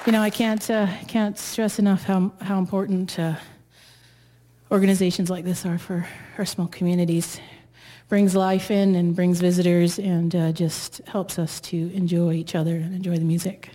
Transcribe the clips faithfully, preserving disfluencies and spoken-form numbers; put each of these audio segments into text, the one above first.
You know, I can't uh, can't stress enough how how important uh, organizations like this are for our small communities. Brings life in and brings visitors and uh, just helps us to enjoy each other and enjoy the music.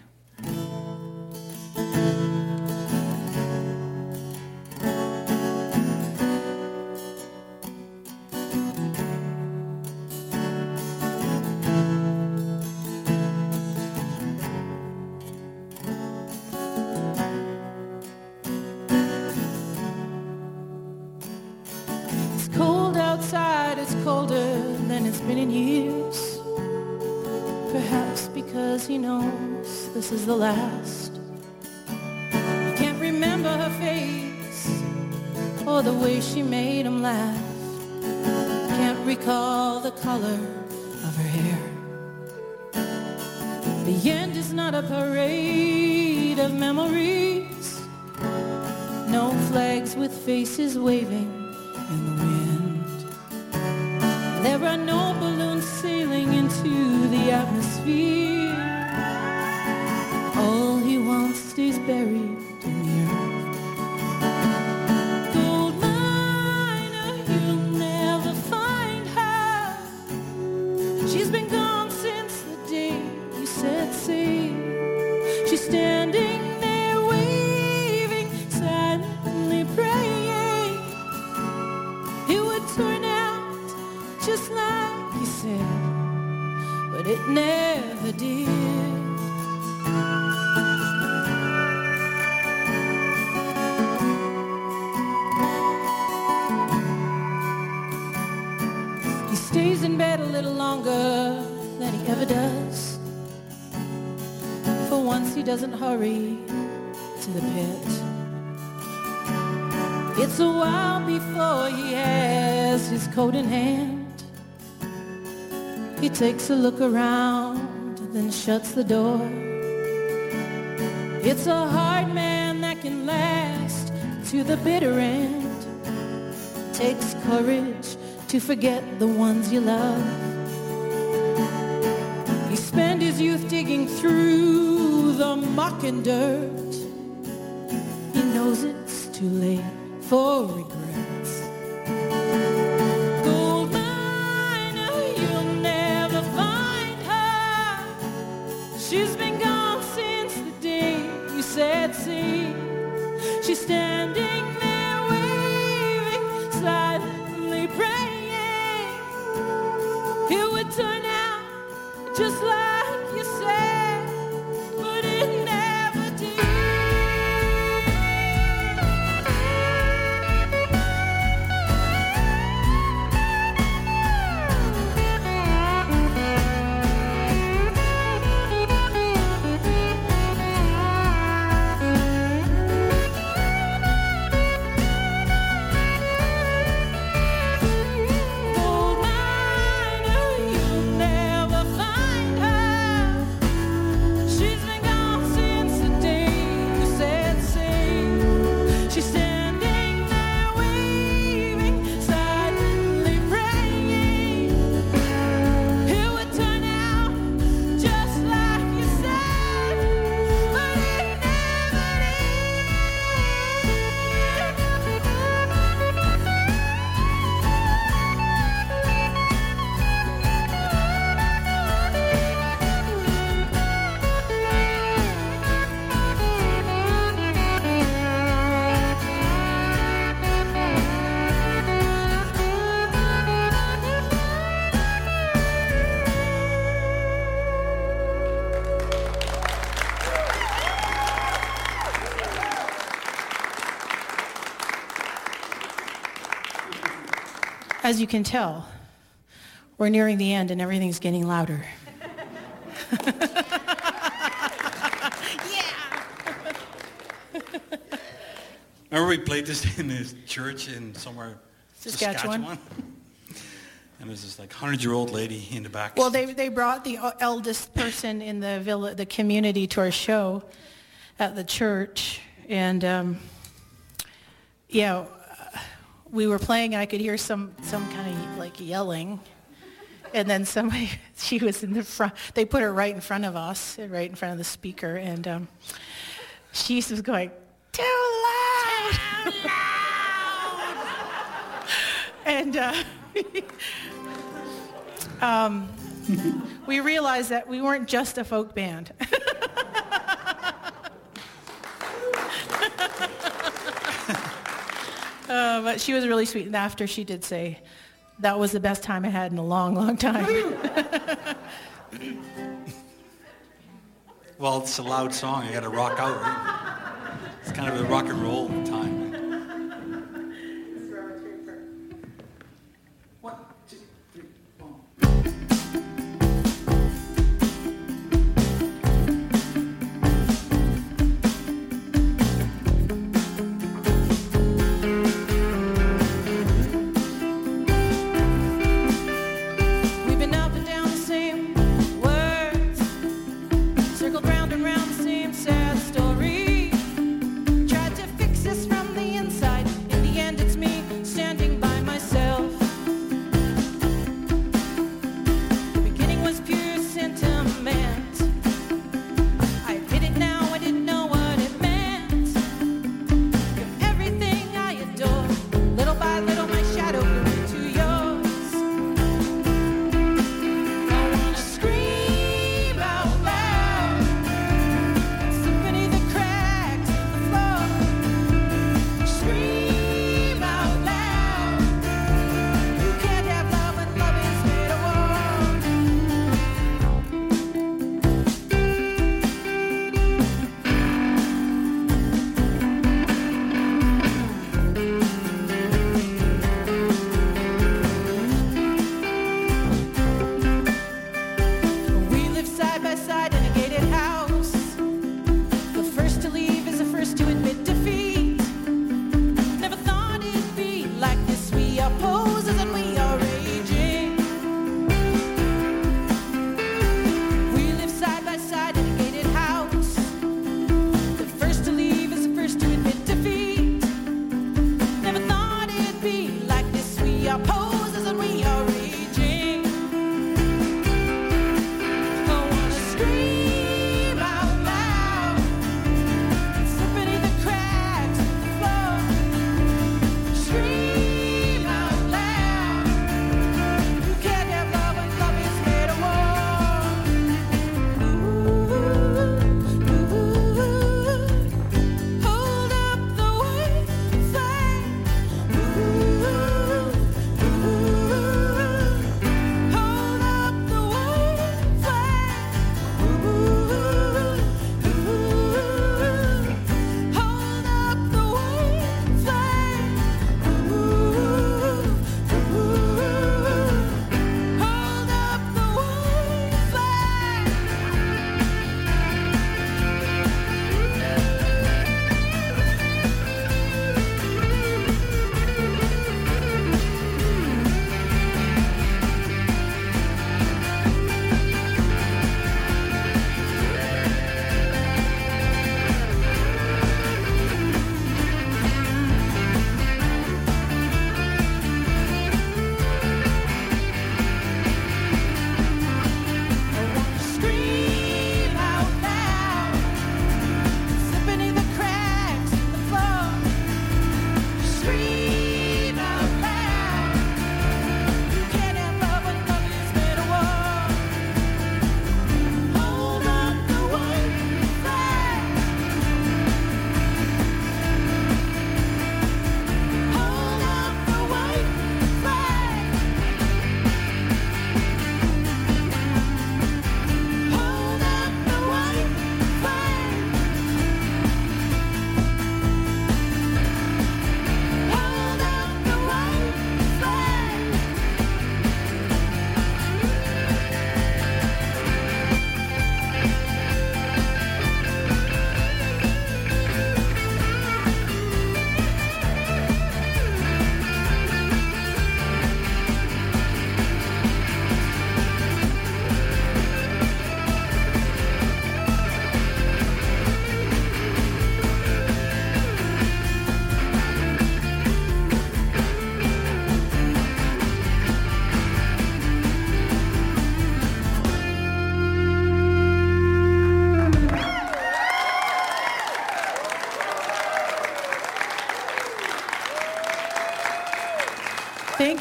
He knows this is the last. He can't remember her face or the way she made him laugh. Can't recall the color of her hair. The end is not a parade of memories. No flags with faces waving in the wind. There are no balloons sailing into the atmosphere. All he wants stays buried in the earth. Gold miner, you'll never find her. She's been gone since the day you set sail. She's standing there waving, silently praying it would turn out just like he said, but it never did. Stays in bed a little longer than he ever does. For once he doesn't hurry to the pit. It's a while before he has his coat in hand. He takes a look around, then shuts the door. It's a hard man that can last to the bitter end. Takes courage to forget the ones you love. He spent his youth digging through the muck and dirt. He knows it's too late for regrets. Gold miner, you'll never find her. She's been gone since the day you said see. She's standing there waving, silently praying it would turn out just like you said, but it never did. As you can tell, we're nearing the end and everything's getting louder. Yeah! Remember we played this in this church in somewhere, Saskatchewan? Saskatchewan? And there's this like hundred-year-old lady in the back. Well, they they brought the eldest person in the villa, the community to our show at the church. And, um, yeah, we were playing and I could hear some, some kind of like yelling. And then somebody, she was in the front, they put her right in front of us, right in front of the speaker. And um, she was going, too loud. Too loud. And uh, um, we realized that we weren't just a folk band. uh, but she was really sweet. And after, she did say, that was the best time I had in a long, long time. Well, it's a loud song. I got to rock out, right? It's kind of a rock and roll time. One, two, three, one. We've been up and down the same words, circled round and round the same sad story. Tried to fix this.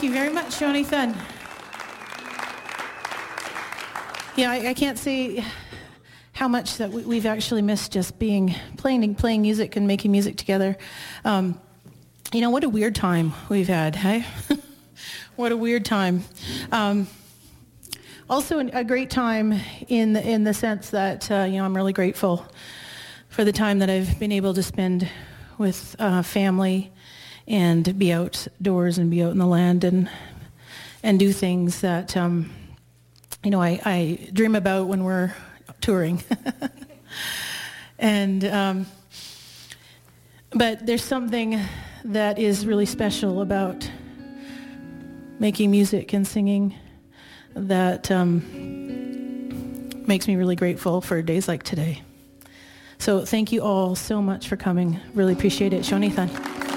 you very much, Jonathan. Yeah, I, I can't say how much that we, we've actually missed just being playing playing music and making music together. Um, you know, what a weird time we've had, hey? What a weird time. Um, also, a great time in the, in the sense that uh, you know I'm really grateful for the time that I've been able to spend with uh, family and be outdoors and be out in the land and and do things that um, you know I, I dream about when we're touring. and um, but there's something that is really special about making music and singing that um, makes me really grateful for days like today. So thank you all so much for coming. Really appreciate it. Jonathan.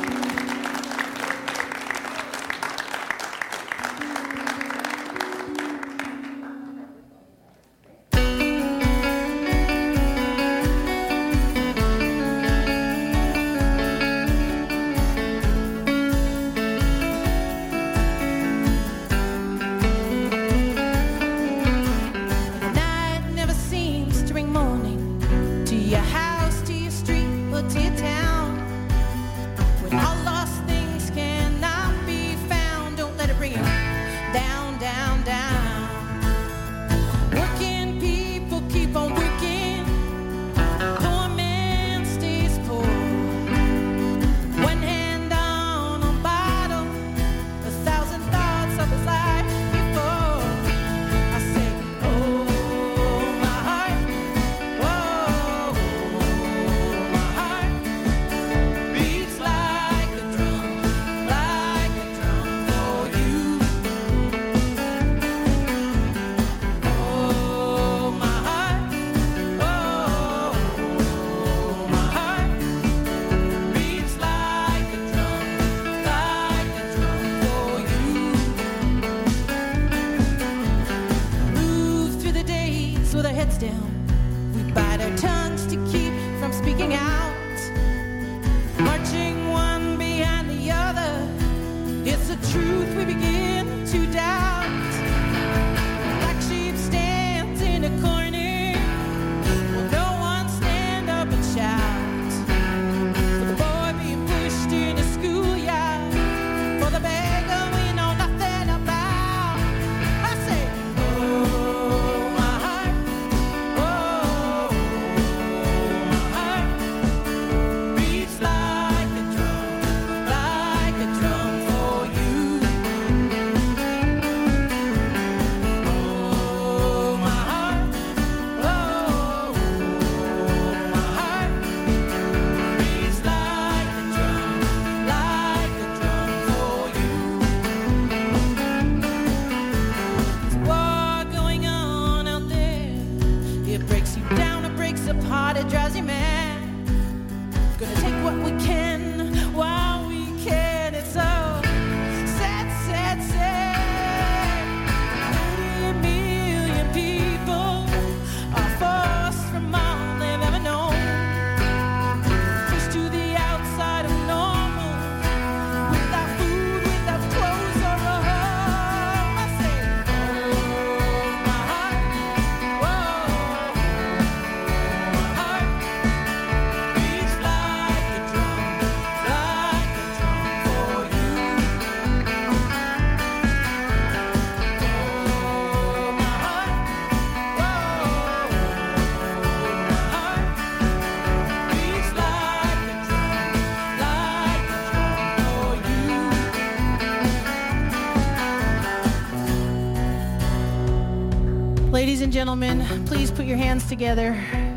Ladies and gentlemen, please put your hands together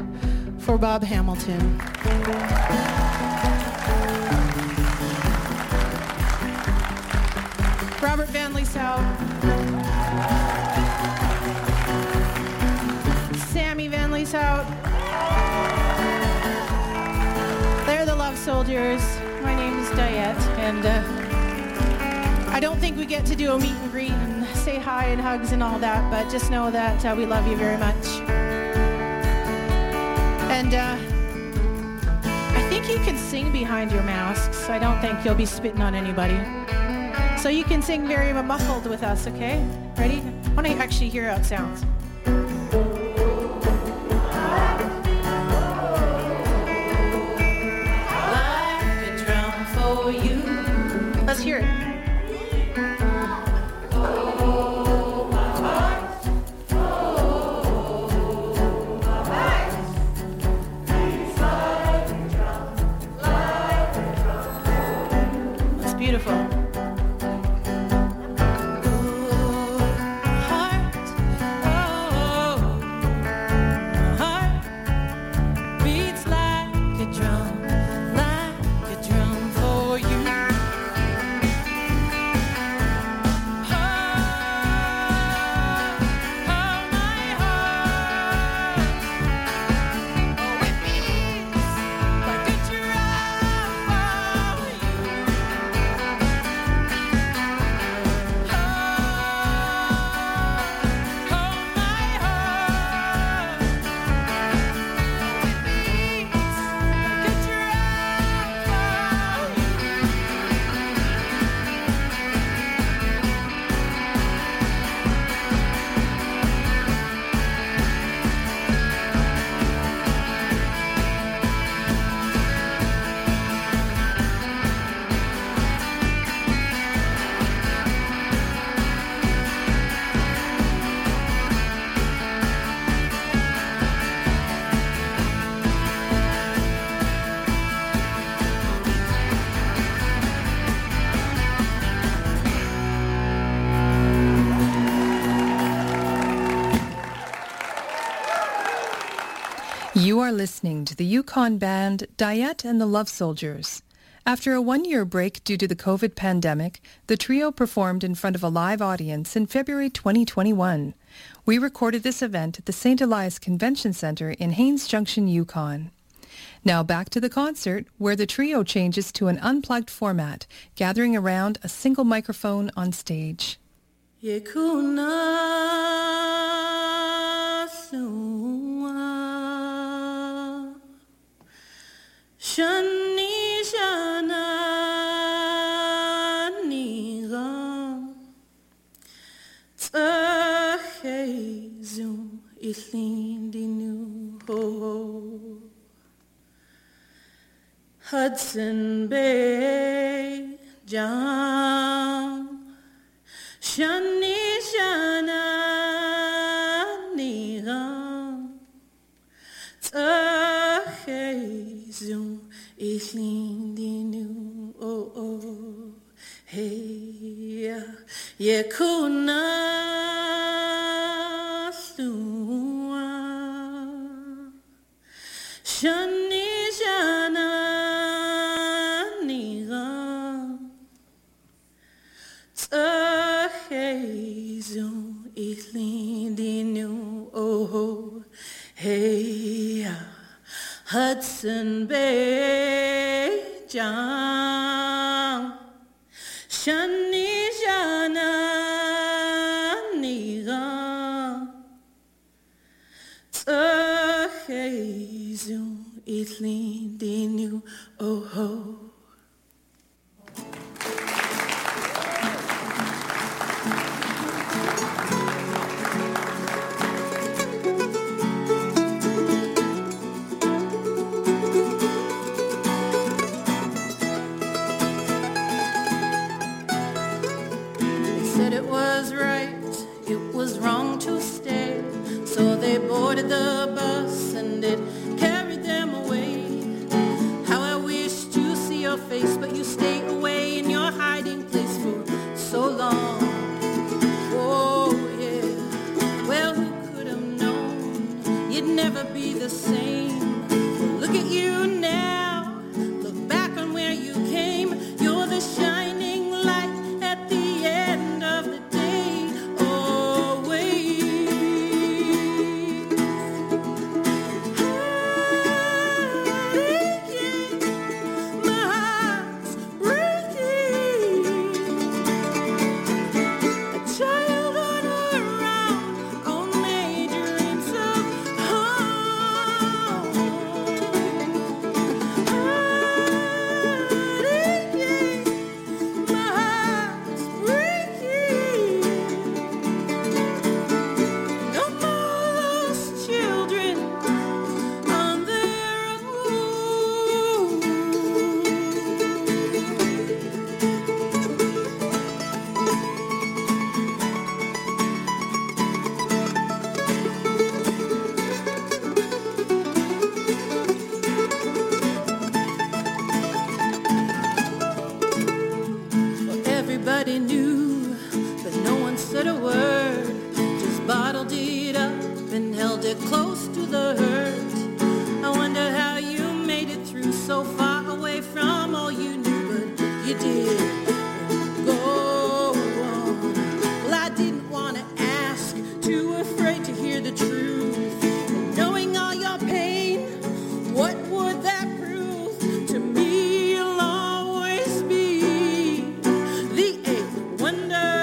for Bob Hamilton. Robert Van Lieshout. Sammy Van Lieshout. They're the Love Soldiers. My name is Diet, and uh, I don't think we get to do a meet and greet and say hi and hugs and all that, but just know that uh, we love you very much. And uh, I think you can sing behind your masks. I don't think you'll be spitting on anybody. So you can sing very muffled with us, okay? Ready? I want to actually hear how it sounds. Like a drum for you. Let's hear it. Beautiful. Heart, oh, heart beats like a drum, like a drum for you. Oh, oh, my heart, oh, it beats like a drum for you. You are listening to the Yukon band Diet and the Love Soldiers. After a one-year break due to the COVID pandemic, the trio performed in front of a live audience in February twenty twenty-one. We recorded this event at the Saint Elias Convention Centre in Haines Junction, Yukon. Now back to the concert, where the trio changes to an unplugged format, gathering around a single microphone on stage. Shani shana niga Tsahezu islindi nu ho Hudson Bay Jam Shani shana niga Tsahezu islindi nu oh oh hey yekuna suwa shani shana niga tsahezu islindi nu oh hey Hudson Bay Jam Shani Shana Niga Tsahezu Islindi Nu Oh Ho. Wrong to stay, so they boarded the bus and it carried them away. How I wish to see your face, but you stay away in your hiding place for so long. Oh yeah, well who could have known you'd never be the same. Look at you now, look back on where you came. You're the shining light at the end of the day. Oh, and held it close to the hurt. I wonder how you made it through so far away from all you knew, but you did. Go on. Well, I didn't want to ask, too afraid to hear the truth. And knowing all your pain, what would that prove? To me, you'll always be the eighth wonder.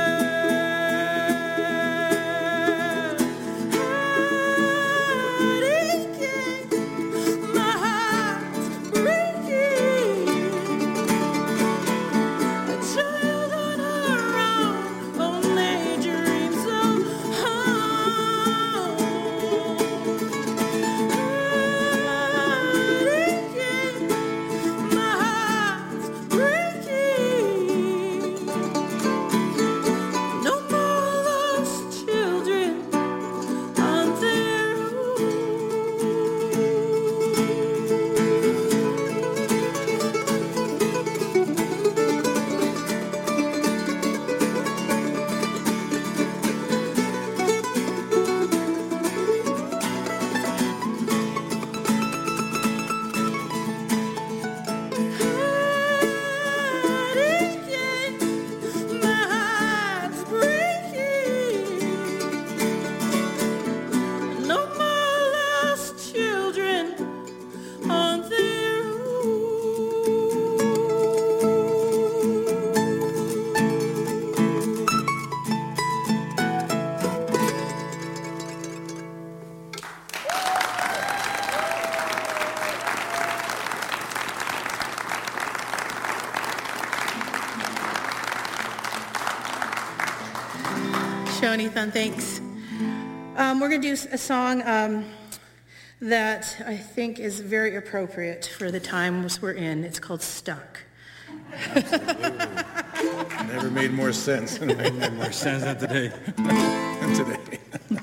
Shonithan, thanks. Um, we're going to do a song um, that I think is very appropriate for the times we're in. It's called Stuck. Absolutely. Never made more sense. Never made more sense than today. than today.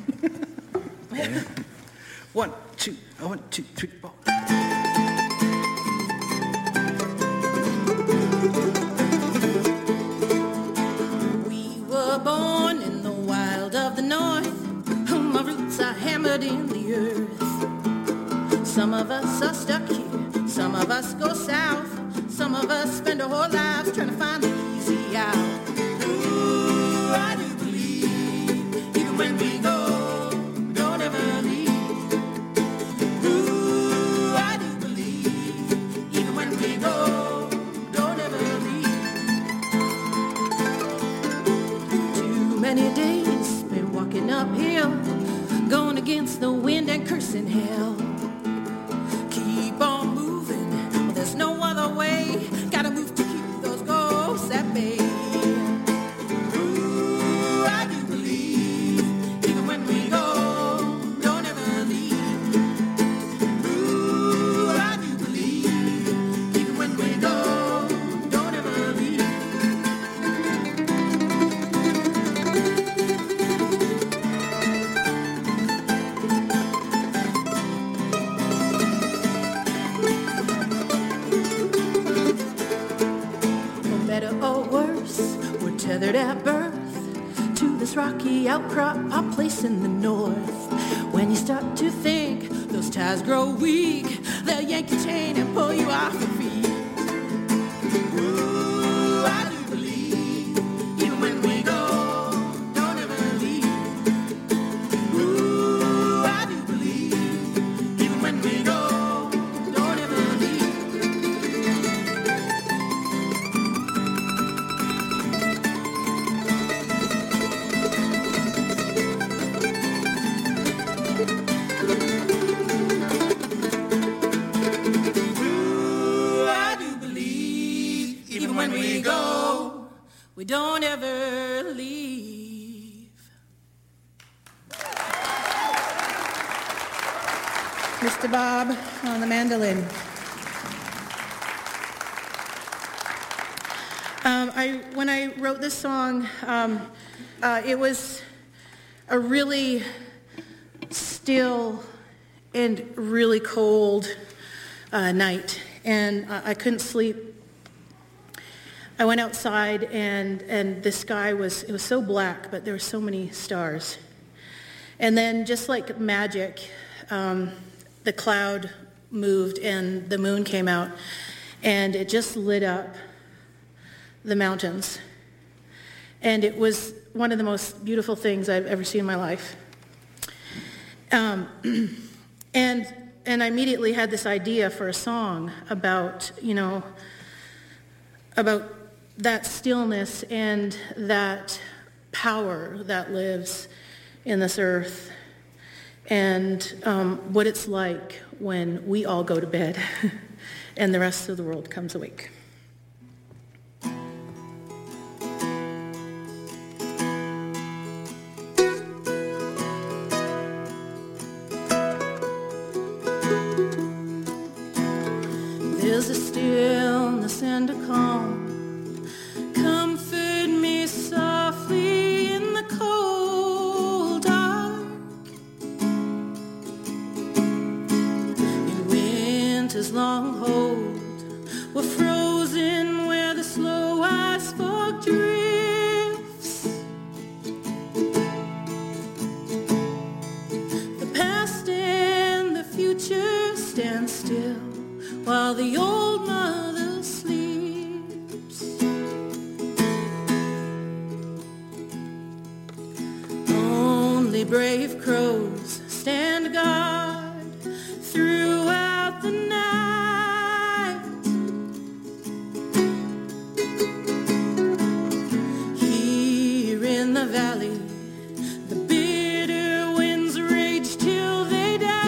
One, two, one, two, three, four. We were born in the wild of the north. My roots are hammered in the earth. Some of us are stuck here. Some of us go south. Some of us spend our whole lives trying to find the easy out. Ooh, I do believe even when we go, we don't ever leave. Ooh, I do believe even when we go, we don't ever leave. Too many days spent walking uphill, going against the wind and cursing hell. Keep on moving, well, there's no other way. Gotta move to keep those ghosts at bay. Ooh, I do believe even when we go, don't ever leave. Ooh, I do believe even when we go, don't ever leave. Tethered at birth to this rocky outcrop, our place in the north. When you start to think those ties grow weak, they'll yank your chain and pull you off your feet. Ooh, I do believe even when we go, don't ever leave. Ooh, I do believe even when we go, don't ever leave. We don't ever leave. Mister Bob on the mandolin. Um, I, when I wrote this song, um, uh, it was a really still and really cold uh, night, and uh, I couldn't sleep. I went outside, and, and the sky was, it was so black, but there were so many stars. And then just like magic, um, the cloud moved and the moon came out, and it just lit up the mountains. And it was one of the most beautiful things I've ever seen in my life. Um, and and I immediately had this idea for a song about, you know, about that stillness and that power that lives in this earth, and um, what it's like when we all go to bed and the rest of the world comes awake. There's a stillness and a calm. Comfort me softly in the cold dark. In winter's long hold, we're frozen where the slow ice fog drifts. The past and the future stand still while the old mother sleeps. Only brave crows stand guard throughout the night. Here in the valley, the bitter winds rage till they die.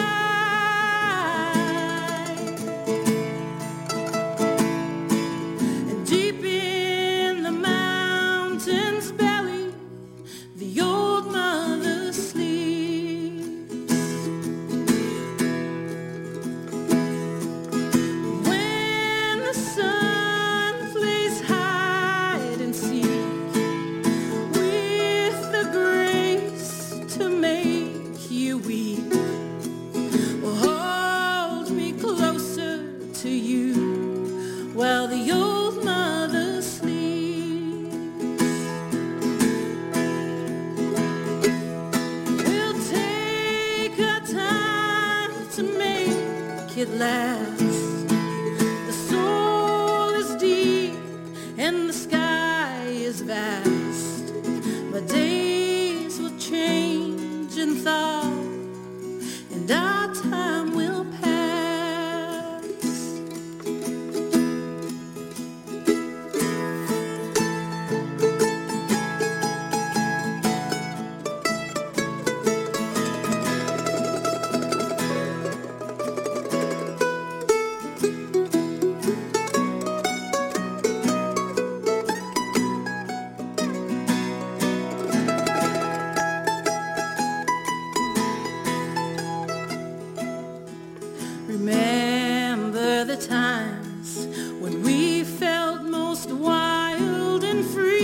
Remember the times when we felt most wild and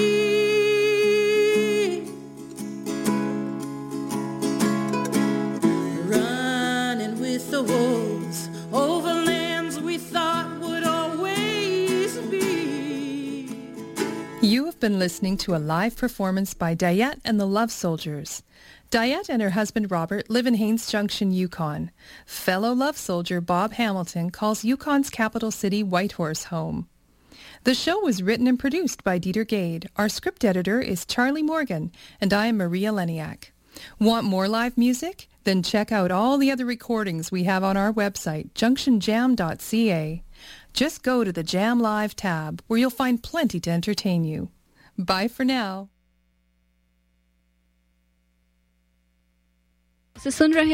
free, running with the wolves over lands we thought would always be. You have been listening to a live performance by Diet and the Love Soldiers. Diet and her husband Robert live in Haines Junction, Yukon. Fellow love soldier Bob Hamilton calls Yukon's capital city Whitehorse home. The show was written and produced by Dieter Gade. Our script editor is Charlie Morgan, and I am Maria Leniak. Want more live music? Then check out all the other recordings we have on our website, junction jam dot c a. Just go to the Jam Live tab, where you'll find plenty to entertain you. Bye for now. से सुन रहे